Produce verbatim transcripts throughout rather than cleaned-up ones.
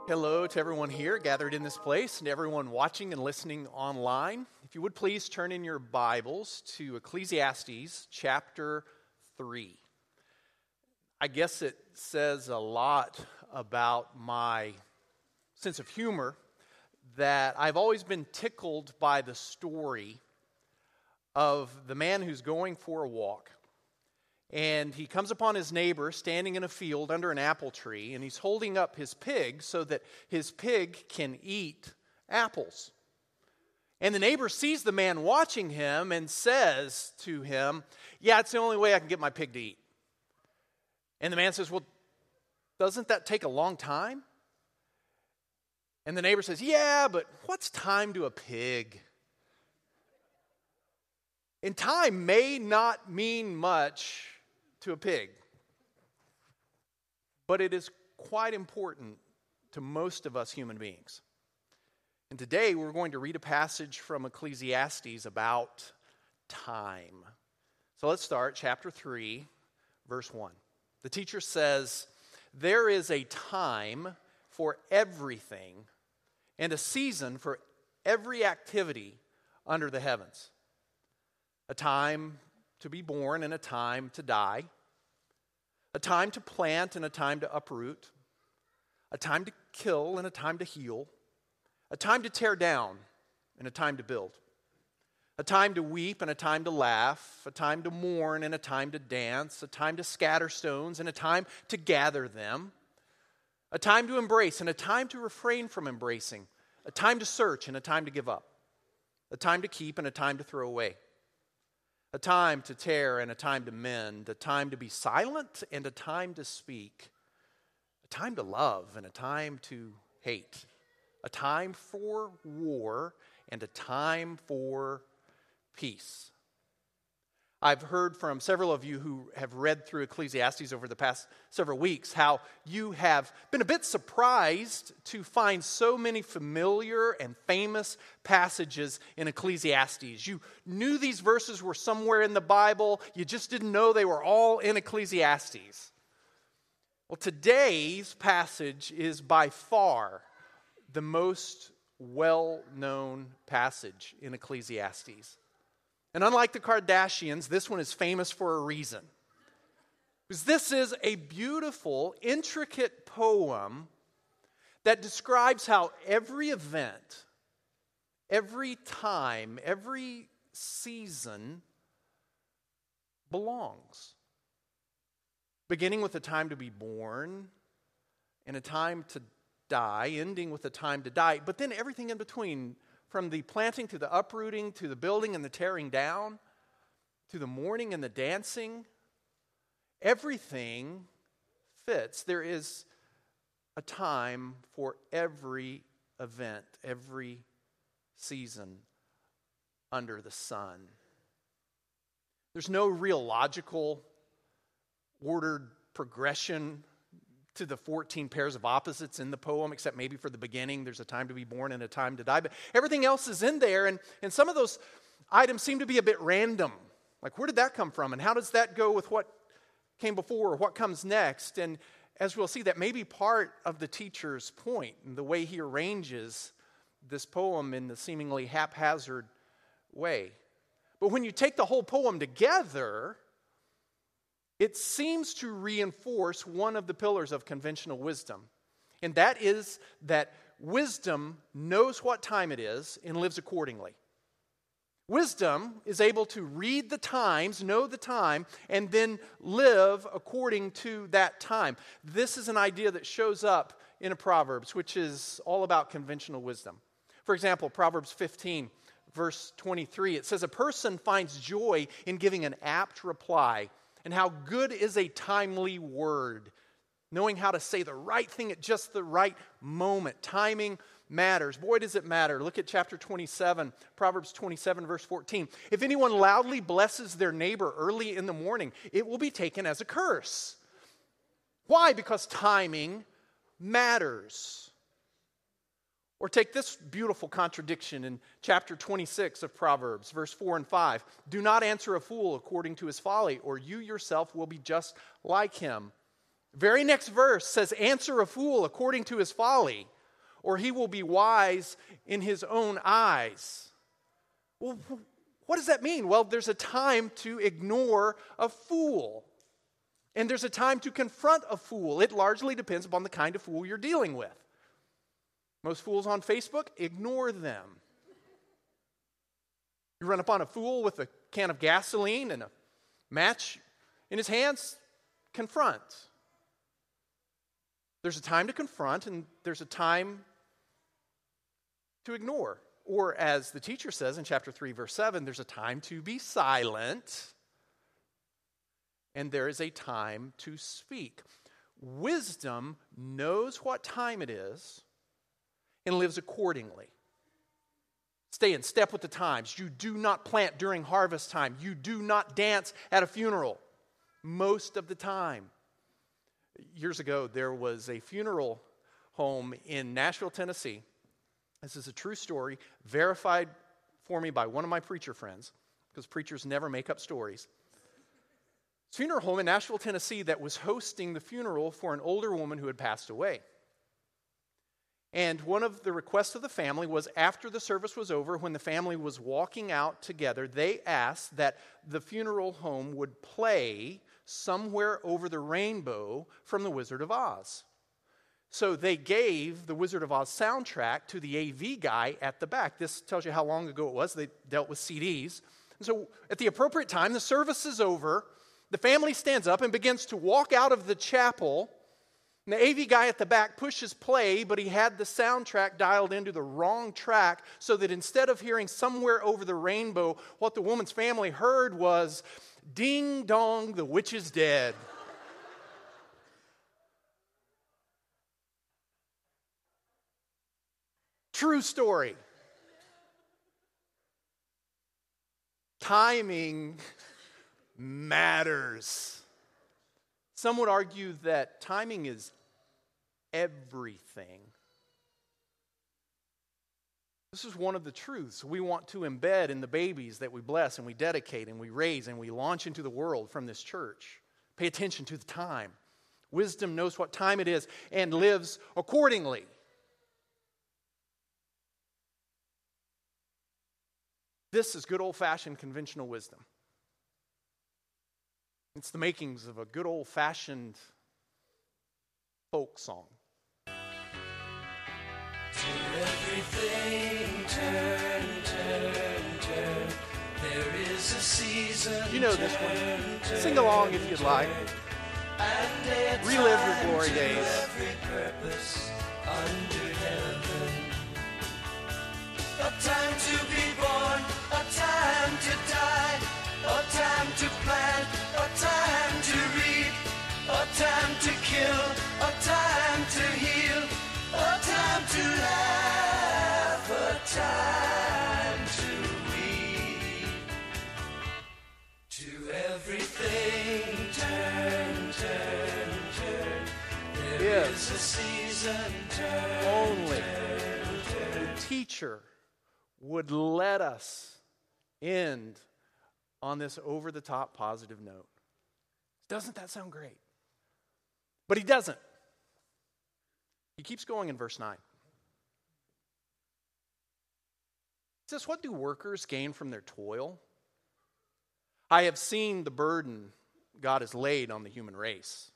Hello to everyone here gathered in this place and everyone watching and listening online. If you would please turn in your Bibles to Ecclesiastes chapter three. I guess it says a lot about my sense of humor that I've always been tickled by the story of the man who's going for a walk. And he comes upon his neighbor standing in a field under an apple tree, and he's holding up his pig so that his pig can eat apples. And the neighbor sees the man watching him and says to him, "Yeah, it's the only way I can get my pig to eat." And the man says, "Well, doesn't that take a long time?" And the neighbor says, "Yeah, but what's time to a pig?" And time may not mean much to a pig, but it is quite important to most of us human beings. And today we're going to read a passage from Ecclesiastes about time. So let's start chapter three, verse one. The teacher says, "There is a time for everything and a season for every activity under the heavens. A time to be born and a time to die. A time to plant and a time to uproot. A time to kill and a time to heal. A time to tear down and a time to build. A time to weep and a time to laugh. A time to mourn and a time to dance. A time to scatter stones and a time to gather them. A time to embrace and a time to refrain from embracing. A time to search and a time to give up. A time to keep and a time to throw away. A time to tear and a time to mend, a time to be silent and a time to speak, a time to love and a time to hate, a time for war and a time for peace." I've heard from several of you who have read through Ecclesiastes over the past several weeks how you have been a bit surprised to find so many familiar and famous passages in Ecclesiastes. You knew these verses were somewhere in the Bible, you just didn't know they were all in Ecclesiastes. Well, today's passage is by far the most well-known passage in Ecclesiastes. And unlike the Kardashians, this one is famous for a reason. Because this is a beautiful, intricate poem that describes how every event, every time, every season belongs. Beginning with a time to be born and a time to die, ending with a time to die, but then everything in between. From the planting to the uprooting, to the building and the tearing down, to the mourning and the dancing, everything fits. There is a time for every event, every season under the sun. There's no real logical, ordered progression to the fourteen pairs of opposites in the poem, except maybe for the beginning, there's a time to be born and a time to die. But everything else is in there, and, and some of those items seem to be a bit random. Like, where did that come from? And how does that go with what came before or what comes next? And as we'll see, that may be part of the teacher's point and the way he arranges this poem in the seemingly haphazard way. But when you take the whole poem together, it seems to reinforce one of the pillars of conventional wisdom, and that is that wisdom knows what time it is and lives accordingly. Wisdom is able to read the times, know the time, and then live according to that time. This is an idea that shows up in a Proverbs, which is all about conventional wisdom. For example, Proverbs fifteen, verse twenty-three, it says, "A person finds joy in giving an apt reply, and how good is a timely word." Knowing how to say the right thing at just the right moment. Timing matters. Boy, does it matter. Look at chapter twenty-seven, Proverbs twenty-seven, verse fourteen. "If anyone loudly blesses their neighbor early in the morning, it will be taken as a curse." Why? Because timing matters. Or take this beautiful contradiction in chapter twenty-six of Proverbs, verse four and five. "Do not answer a fool according to his folly, or you yourself will be just like him." Very next verse says, "Answer a fool according to his folly." or he will be wise in his own eyes. Well, what does that mean? Well, there's a time to ignore a fool. And there's a time to confront a fool. It largely depends upon the kind of fool you're dealing with. Most fools on Facebook, ignore them. You run upon a fool with a can of gasoline and a match in his hands, confront. There's a time to confront and there's a time to ignore. Or as the teacher says in chapter three, verse seven, there's a time to be silent and there is a time to speak. Wisdom knows what time it is and lives accordingly. Stay in step with the times. You do not plant during harvest time. You do not dance at a funeral most of the time. Years ago, there was a funeral home in Nashville, Tennessee. This is a true story, verified for me by one of my preacher friends, because preachers never make up stories. Funeral home in Nashville, Tennessee that was hosting the funeral for an older woman who had passed away. And one of the requests of the family was after the service was over, when the family was walking out together, they asked that the funeral home would play Somewhere Over the Rainbow from The Wizard of Oz. So they gave the Wizard of Oz soundtrack to the A V guy at the back. This tells you how long ago it was. They dealt with C Ds. And so at the appropriate time, the service is over. The family stands up and begins to walk out of the chapel. And the A V guy at the back pushes play, but he had the soundtrack dialed into the wrong track so that instead of hearing Somewhere Over the Rainbow, what the woman's family heard was, Ding Dong, the Witch is Dead. True story. Timing matters. Some would argue that timing is everything. This is one of the truths we want to embed in the babies that we bless and we dedicate and we raise and we launch into the world from this church. Pay attention to the time. Wisdom knows what time it is and lives accordingly. This is good old-fashioned conventional wisdom. It's the makings of a good old-fashioned folk song. To everything turn, turn, turn. There is a season. You know this one. Sing along if you'd like. Relive your glory days. Every purpose under heaven. A time to be born, a time to die, a time to plant, a time to reap, a time to kill, a time to heal, a time to laugh, a time to weep. To everything turn, turn, turn. There If is a season turn, only turn, turn. the teacher would let us end on this over-the-top positive note. Doesn't that sound great? But he doesn't. He keeps going in verse nine. He says, what do workers gain from their toil? I have seen the burden God has laid on the human race.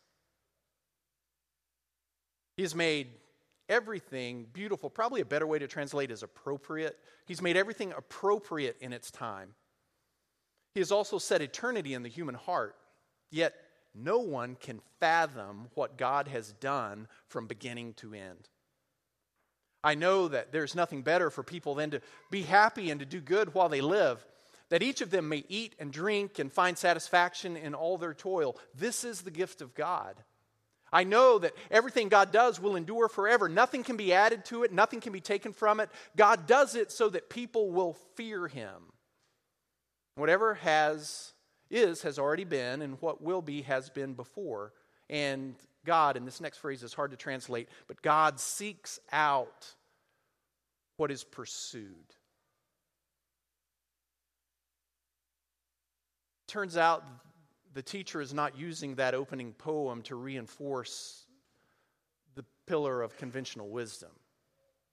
He has made everything beautiful. Probably a better way to translate is appropriate. He's made everything appropriate in its time. He has also set eternity in the human heart. Yet no one can fathom what God has done from beginning to end. I know that there's nothing better for people than to be happy and to do good while they live, that each of them may eat and drink and find satisfaction in all their toil. This is the gift of God. I know that everything God does will endure forever. Nothing can be added to it. Nothing can be taken from it. God does it so that people will fear Him. Whatever has, is, has already been, and what will be has been before. And God, and this next phrase is hard to translate, but God seeks out what is pursued. Turns out the teacher is not using that opening poem to reinforce the pillar of conventional wisdom.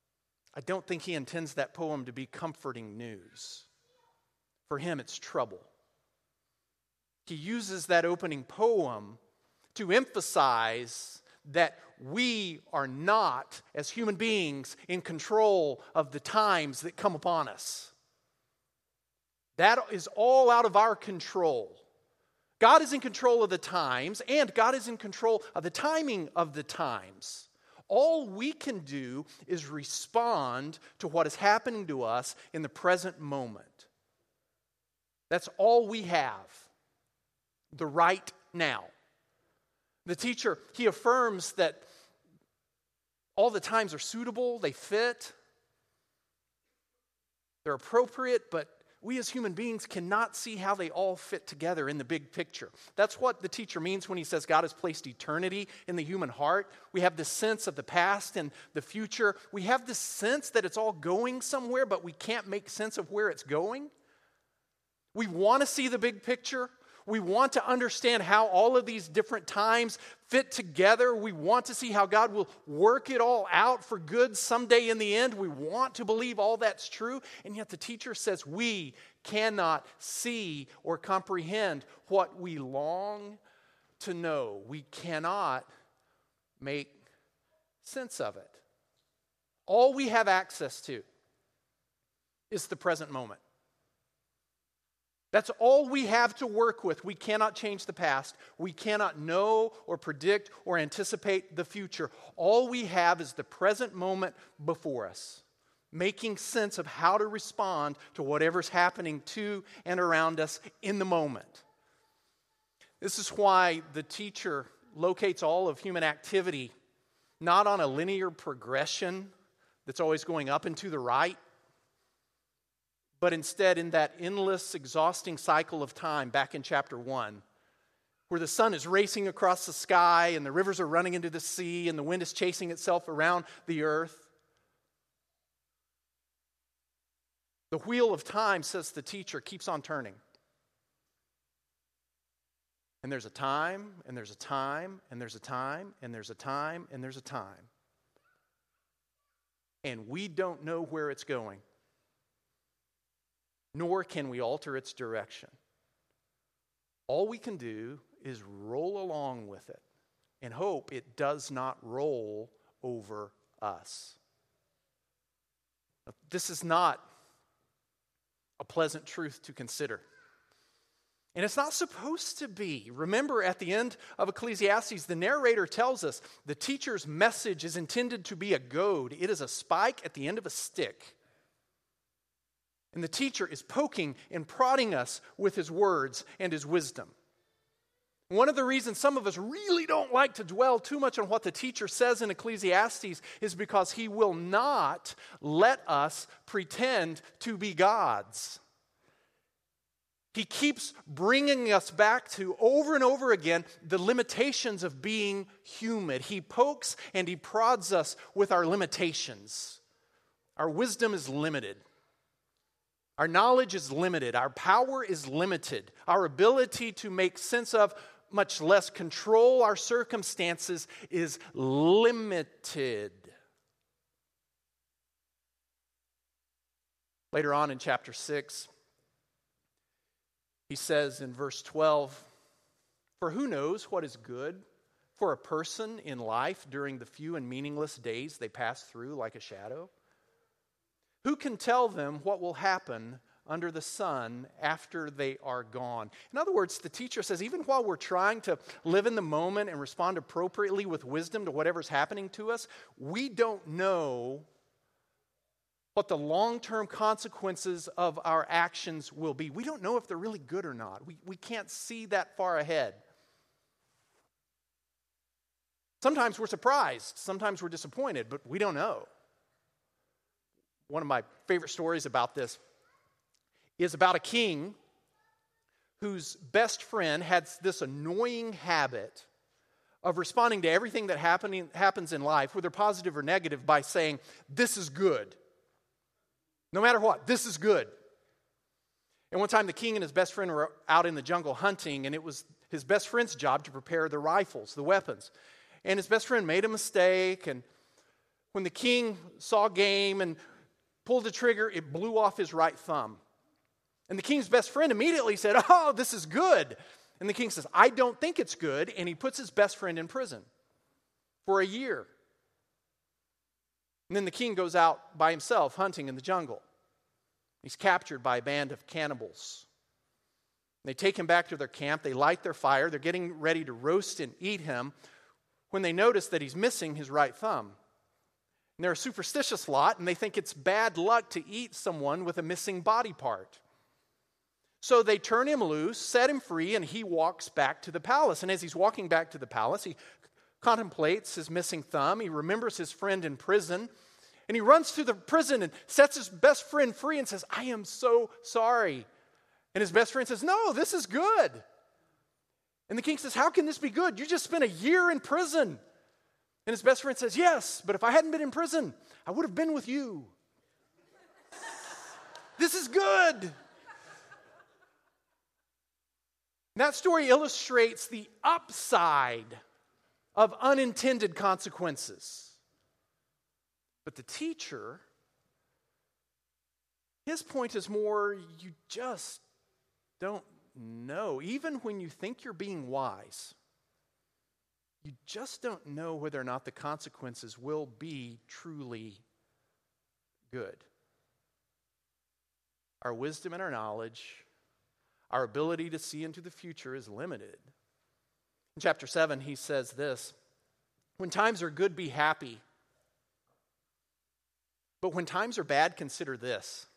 I don't think he intends that poem to be comforting news. For him, it's trouble. He uses that opening poem to emphasize that we are not, as human beings, in control of the times that come upon us. That is all out of our control. God is in control of the times, and God is in control of the timing of the times. All we can do is respond to what is happening to us in the present moment. That's all we have. The right now. The teacher, he affirms that all the times are suitable, they fit, they're appropriate, but we as human beings cannot see how they all fit together in the big picture. That's what the teacher means when he says God has placed eternity in the human heart. We have this sense of the past and the future. We have this sense that it's all going somewhere, but we can't make sense of where it's going. We want to see the big picture. We want to understand how all of these different times fit together. We want to see how God will work it all out for good someday in the end. We want to believe all that's true. And yet the teacher says we cannot see or comprehend what we long to know. We cannot make sense of it. All we have access to is the present moment. That's all we have to work with. We cannot change the past. We cannot know or predict or anticipate the future. All we have is the present moment before us, making sense of how to respond to whatever's happening to and around us in the moment. This is why the teacher locates all of human activity not on a linear progression that's always going up and to the right, but instead in that endless, exhausting cycle of time back in chapter one, where the sun is racing across the sky and the rivers are running into the sea and the wind is chasing itself around the earth. The wheel of time, says the teacher, keeps on turning. And there's a time, and there's a time, and there's a time, and there's a time, and there's a time. And we don't know where it's going. Nor can we alter its direction. All we can do is roll along with it and hope it does not roll over us. This is not a pleasant truth to consider. And it's not supposed to be. Remember, at the end of Ecclesiastes, the narrator tells us the teacher's message is intended to be a goad. It is a spike at the end of a stick. And the teacher is poking and prodding us with his words and his wisdom. One of the reasons some of us really don't like to dwell too much on what the teacher says in Ecclesiastes is because he will not let us pretend to be gods. He keeps bringing us back to, over and over again, the limitations of being human. He pokes and he prods us with our limitations. Our wisdom is limited. Our knowledge is limited. Our power is limited. Our ability to make sense of, much less control our circumstances, is limited. Later on in chapter six, he says in verse twelve, "For who knows what is good for a person in life during the few and meaningless days they pass through like a shadow? Who can tell them what will happen under the sun after they are gone?" In other words, the teacher says, even while we're trying to live in the moment and respond appropriately with wisdom to whatever's happening to us, we don't know what the long-term consequences of our actions will be. We don't know if they're really good or not. We, we can't see that far ahead. Sometimes we're surprised. Sometimes we're disappointed, but we don't know. One of my favorite stories about this is about a king whose best friend had this annoying habit of responding to everything that happening, happens in life, whether positive or negative, by saying, "This is good." No matter what, this is good. And one time the king and his best friend were out in the jungle hunting, and it was his best friend's job to prepare the rifles, the weapons. And his best friend made a mistake, and when the king saw game and pulled the trigger, it blew off his right thumb. And the king's best friend immediately said, "Oh, this is good." And the king says, "I don't think it's good." And he puts his best friend in prison for a year. And then the king goes out by himself hunting in the jungle. He's captured by a band of cannibals. They take him back to their camp. They light their fire. They're getting ready to roast and eat him when they notice that he's missing his right thumb. And they're a superstitious lot, and they think it's bad luck to eat someone with a missing body part. So they turn him loose, set him free, and he walks back to the palace. And as he's walking back to the palace, he contemplates his missing thumb. He remembers his friend in prison. And he runs to the prison and sets his best friend free and says, "I am so sorry." And his best friend says, "No, this is good." And the king says, "How can this be good? You just spent a year in prison." And his best friend says, "Yes, but if I hadn't been in prison, I would have been with you." This is good. That story illustrates the upside of unintended consequences. But the teacher, his point is more, you just don't know. Even when you think you're being wise, you just don't know whether or not the consequences will be truly good. Our wisdom and our knowledge, our ability to see into the future is limited. In chapter seven, he says this, "When times are good, be happy. But when times are bad, consider this.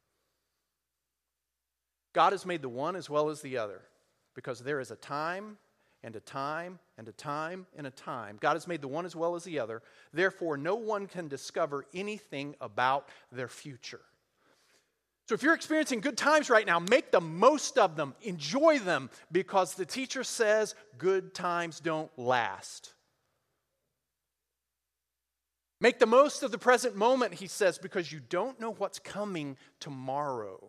God has made the one as well as the other, because there is a time and a time and a time and a time. God has made the one as well as the other. Therefore, no one can discover anything about their future." So if you're experiencing good times right now, make the most of them. Enjoy them, because the teacher says good times don't last. Make the most of the present moment, he says, because you don't know what's coming tomorrow.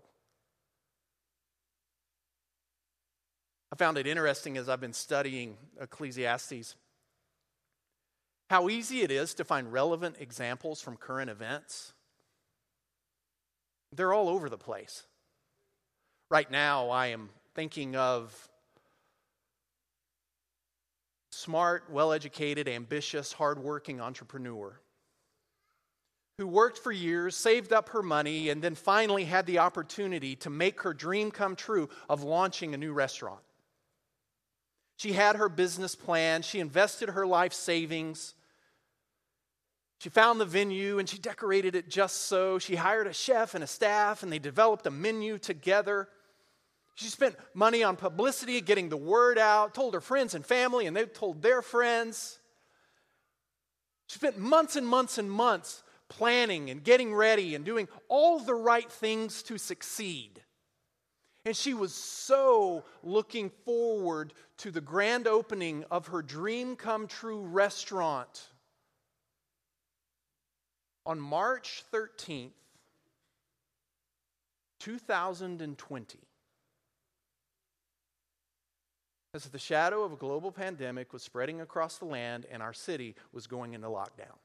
I found it interesting as I've been studying Ecclesiastes how easy it is to find relevant examples from current events. They're all over the place. Right now, I am thinking of smart, well-educated, ambitious, hardworking entrepreneur who worked for years, saved up her money, and then finally had the opportunity to make her dream come true of launching a new restaurant. She had her business plan. She invested her life savings. She found the venue and she decorated it just so. She hired a chef and a staff, and they developed a menu together. She spent money on publicity, getting the word out, told her friends and family, and they told their friends. She spent months and months and months planning and getting ready and doing all the right things to succeed. And she was so looking forward to the grand opening of her dream come true restaurant. On March thirteenth, two thousand twenty, as the shadow of a global pandemic was spreading across the land and our city was going into lockdown.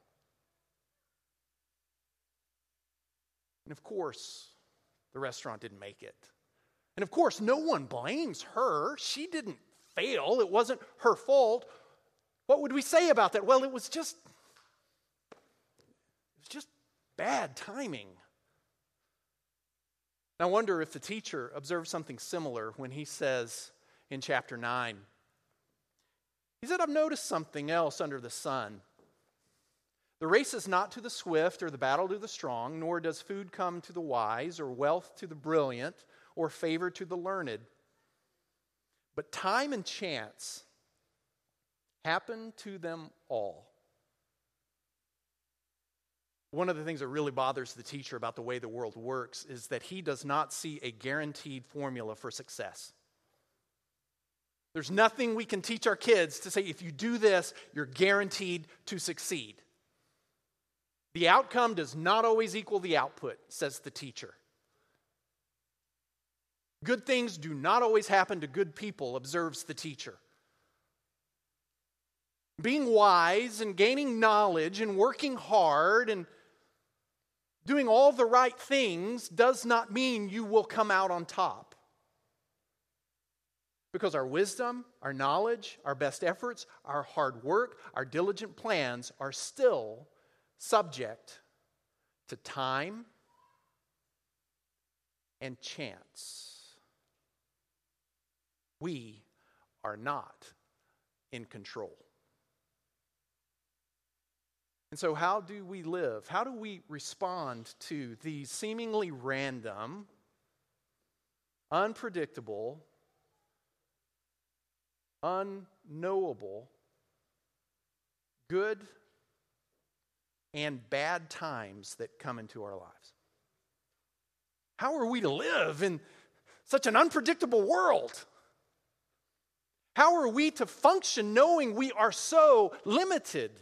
And of course, the restaurant didn't make it. And of course, no one blames her. She didn't fail. It wasn't her fault. What would we say about that? Well, it was just, it was just bad timing. I wonder if the teacher observed something similar when he says in chapter nine, he said, "I've noticed something else under the sun. The race is not to the swift or the battle to the strong, nor does food come to the wise or wealth to the brilliant or favor to the learned. But time and chance happen to them all." One of the things that really bothers the teacher about the way the world works is that he does not see a guaranteed formula for success. There's nothing we can teach our kids to say, if you do this, you're guaranteed to succeed. The outcome does not always equal the output, says the teacher. Good things do not always happen to good people, observes the teacher. Being wise and gaining knowledge and working hard and Doing all the right things does not mean you will come out on top. Because our wisdom, our knowledge, our best efforts, our hard work, our diligent plans are still subject to time and chance. We are not in control. And so how do we live? How do we respond to these seemingly random, unpredictable, unknowable, good and bad times that come into our lives? How are we to live in such an unpredictable world? How are we to function knowing we are so limited?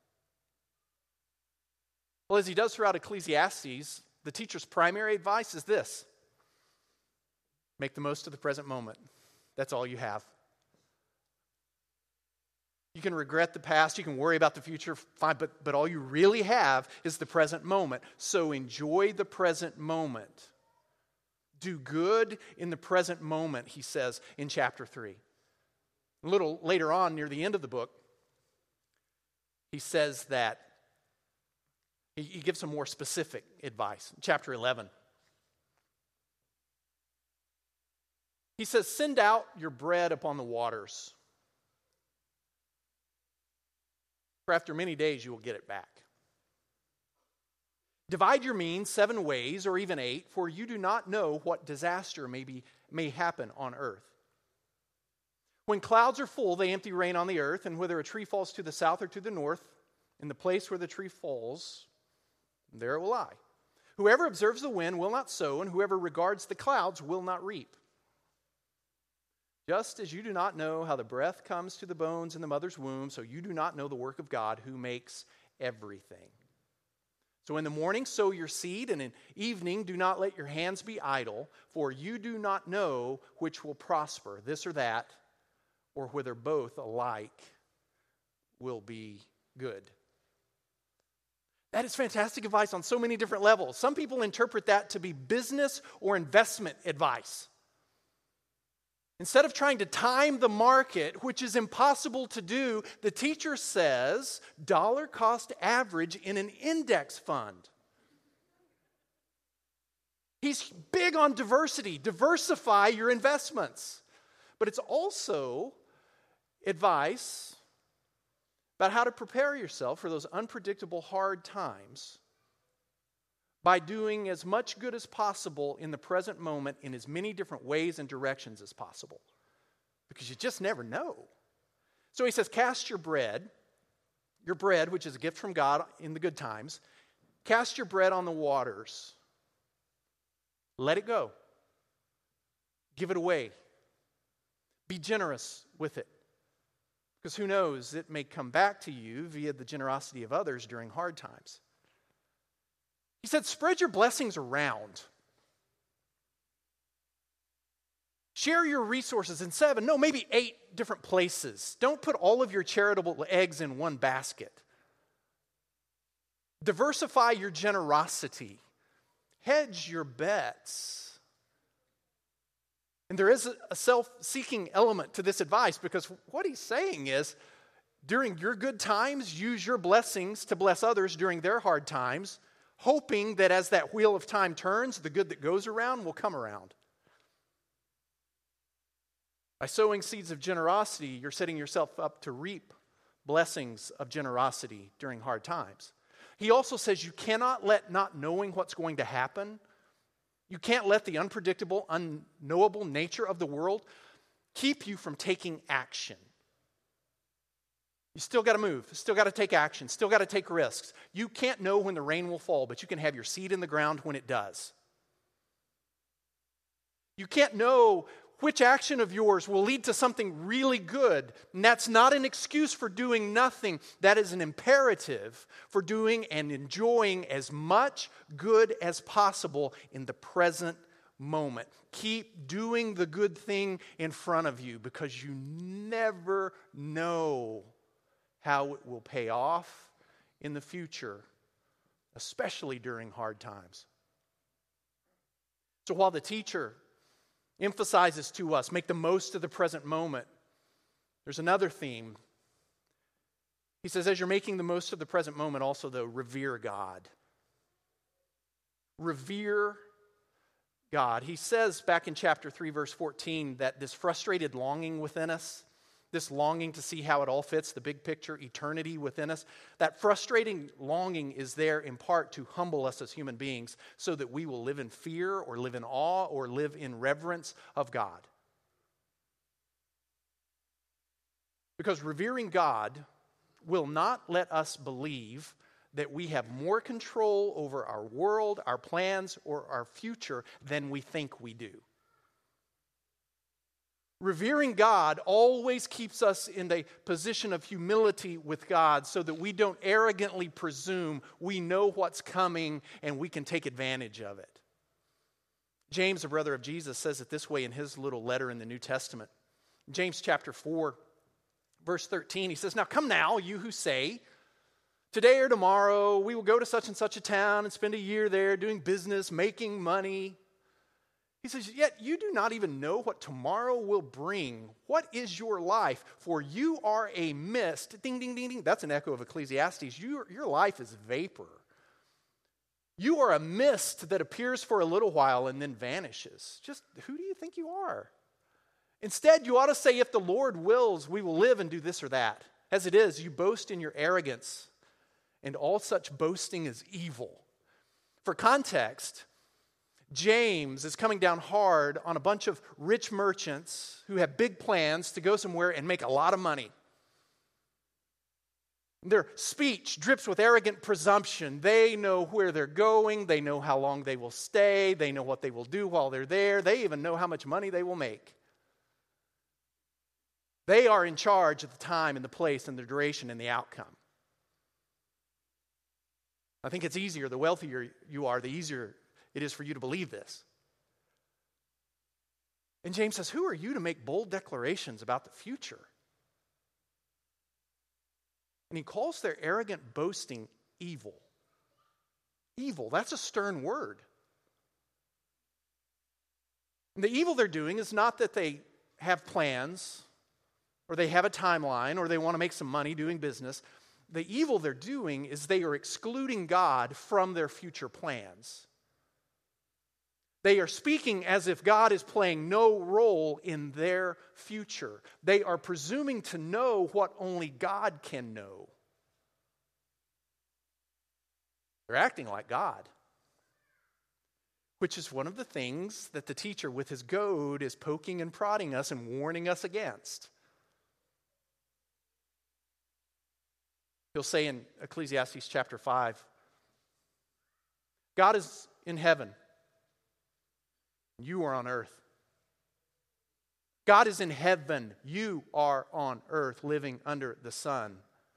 Well, as he does throughout Ecclesiastes, the teacher's primary advice is this: make the most of the present moment. That's all you have. You can regret the past, you can worry about the future, fine, but, but all you really have is the present moment. So enjoy the present moment. Do good in the present moment, he says in chapter three. A little later on, near the end of the book, he says that he, he gives some more specific advice. Chapter eleven. He says, send out your bread upon the waters, for after many days you will get it back. Divide your means seven ways, or even eight, for you do not know what disaster may be, may happen on earth. When clouds are full, they empty rain on the earth, and whether a tree falls to the south or to the north, in the place where the tree falls, there it will lie. Whoever observes the wind will not sow, and whoever regards the clouds will not reap. Just as you do not know how the breath comes to the bones in the mother's womb, so you do not know the work of God who makes everything. So in the morning sow your seed, and in evening do not let your hands be idle, for you do not know which will prosper, this or that, or whether both alike will be good. That is fantastic advice on so many different levels. Some people interpret that to be business or investment advice. Instead of trying to time the market, which is impossible to do, the teacher says dollar cost average in an index fund. He's big on diversity. Diversify your investments. But it's also advice about how to prepare yourself for those unpredictable hard times by doing as much good as possible in the present moment in as many different ways and directions as possible. Because you just never know. So he says, cast your bread, your bread, which is a gift from God in the good times, cast your bread on the waters. Let it go. Give it away. Be generous with it. Because who knows, it may come back to you via the generosity of others during hard times. He said, spread your blessings around. Share your resources in seven, no, maybe eight different places. Don't put all of your charitable eggs in one basket. Diversify your generosity. Hedge your bets. And there is a self-seeking element to this advice, because what he's saying is, during your good times, use your blessings to bless others during their hard times, hoping that as that wheel of time turns, the good that goes around will come around. By sowing seeds of generosity, you're setting yourself up to reap blessings of generosity during hard times. He also says you cannot let not knowing what's going to happen, you can't let the unpredictable, unknowable nature of the world keep you from taking action. You still got to move, still got to take action, still got to take risks. You can't know when the rain will fall, but you can have your seed in the ground when it does. You can't know which action of yours will lead to something really good. And that's not an excuse for doing nothing. That is an imperative for doing and enjoying as much good as possible in the present moment. Keep doing the good thing in front of you, because you never know how it will pay off in the future, especially during hard times. So while the teacher emphasizes to us, make the most of the present moment, there's another theme. He says, as you're making the most of the present moment, also, though, revere God. Revere God. He says back in chapter three, verse fourteen, that this frustrated longing within us, this longing to see how it all fits, the big picture, eternity within us, that frustrating longing is there in part to humble us as human beings so that we will live in fear or live in awe or live in reverence of God. Because revering God will not let us believe that we have more control over our world, our plans, or our future than we think we do. Revering God always keeps us in a position of humility with God so that we don't arrogantly presume we know what's coming and we can take advantage of it. James, a brother of Jesus, says it this way in his little letter in the New Testament. James chapter four, verse thirteen, he says, now come now, you who say, today or tomorrow we will go to such and such a town and spend a year there doing business, making money. He says, yet you do not even know what tomorrow will bring. What is your life? For you are a mist. Ding, ding, ding, ding. That's an echo of Ecclesiastes. Your, your life is vapor. You are a mist that appears for a little while and then vanishes. Just who do you think you are? Instead, you ought to say, if the Lord wills, we will live and do this or that. As it is, you boast in your arrogance, and all such boasting is evil. For context, James is coming down hard on a bunch of rich merchants who have big plans to go somewhere and make a lot of money. Their speech drips with arrogant presumption. They know where they're going. They know how long they will stay. They know what they will do while they're there. They even know how much money they will make. They are in charge of the time and the place and the duration and the outcome. I think it's easier, the wealthier you are, the easier it is for you to believe this. And James says, who are you to make bold declarations about the future? And he calls their arrogant boasting evil. Evil, that's a stern word. And the evil they're doing is not that they have plans, or they have a timeline, or they want to make some money doing business. The evil they're doing is they are excluding God from their future plans. They are speaking as if God is playing no role in their future. They are presuming to know what only God can know. They're acting like God, which is one of the things that the teacher with his goad is poking and prodding us and warning us against. He'll say in Ecclesiastes chapter five, God is in heaven. You are on earth. God is in heaven. You are on earth, living under the sun.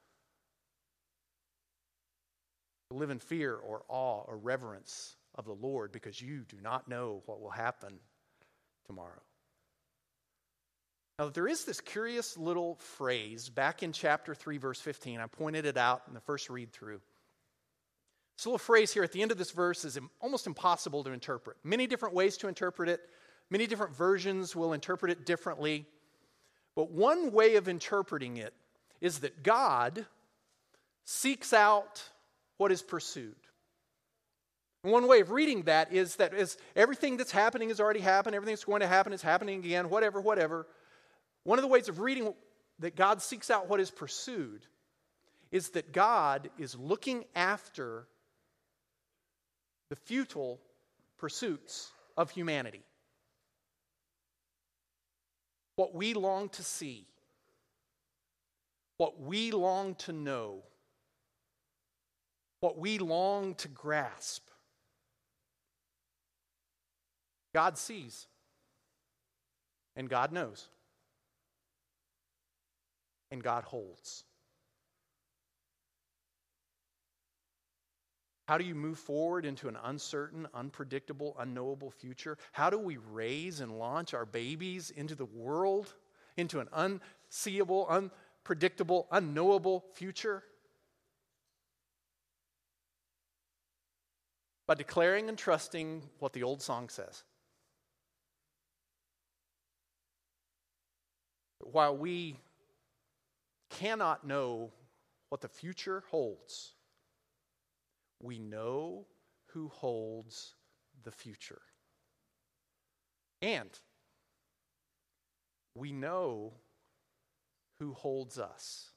Live in fear or awe or reverence of the Lord because you do not know what will happen tomorrow. Now, there is this curious little phrase back in chapter three, verse fifteen. I pointed it out in the first read through. This little phrase here at the end of this verse is almost impossible to interpret. Many different ways to interpret it. Many different versions will interpret it differently. But one way of interpreting it is that God seeks out what is pursued. And one way of reading that is that as everything that's happening has already happened, everything that's going to happen is happening again, whatever, whatever. One of the ways of reading that God seeks out what is pursued is that God is looking after the futile pursuits of humanity. What we long to see, what we long to know, what we long to grasp. God sees, and God knows, and God holds. How do you move forward into an uncertain, unpredictable, unknowable future? How do we raise and launch our babies into the world, into an unseeable, unpredictable, unknowable future? by declaring and trusting what the old song says. While we cannot know what the future holds, we know who holds the future. And we know who holds us.